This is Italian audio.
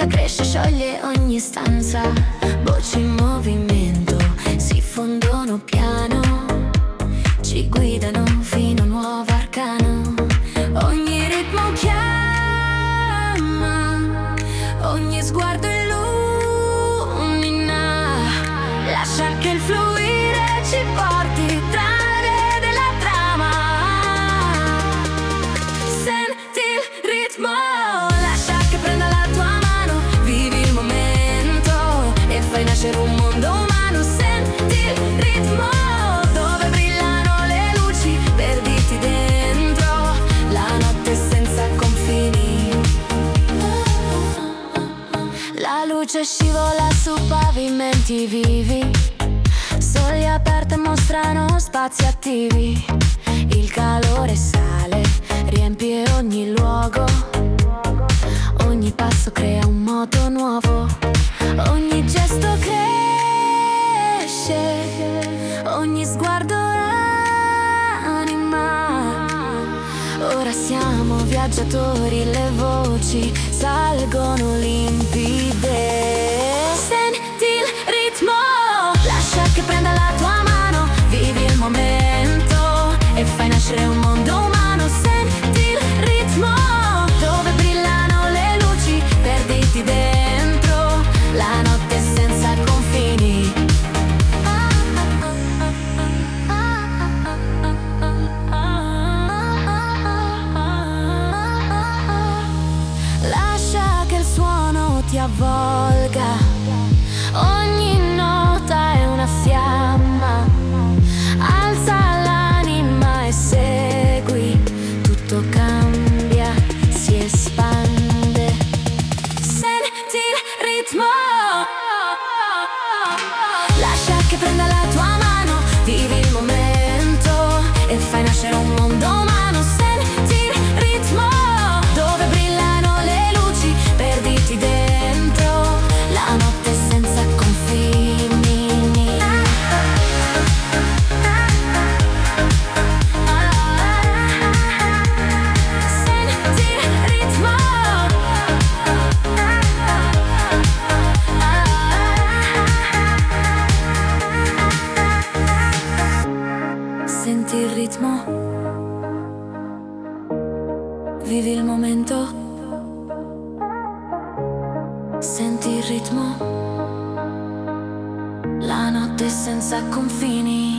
vita cresce, scioglie ogni stanza. Voci in movimento si fondono piano, ci guidano fino a nuovo arcano. Ogni ritmo chiama, ogni sguardo illumina. Lascia che il fluire ci porti tra le vie della trama. Senti il ritmo, lascia che prenda la tua mano. Vivi il momento e fai nascere un mondo umano. Senti il ritmo, dove brillano le luci, perditi dentro la notte senza confini. La luce scivola su pavimenti vivi, sogli aperti mostrano spazi attivi. Il calore sale, riempie ogni luogo, ogni passo crea un moto nuovo. Ogni gesto cresce, ogni sguardo anima. Ora siamo viaggiatori, le voci salgono limpide. Senti il ritmo, lascia che prenda la tua mano. Vivi il momento e fai nascere un mondo umano. Senti il ritmo, dove brillano le luci, perditi dentro la notte senza confini. Lascia che il suono ti avvolga, ogni nota è una fiamma. Alza l'anima e segui, tutto cambia, si espande. Senti il ritmo, lascia che prenda la tua mano. Vivi il momento e fai nascere un mondo umano. Senti il ritmo, dove brillano le luci, perditi dentro la notte senza confini. Senti il ritmo, senti il ritmo, vivi il momento. Senti il ritmo, la notte senza confini.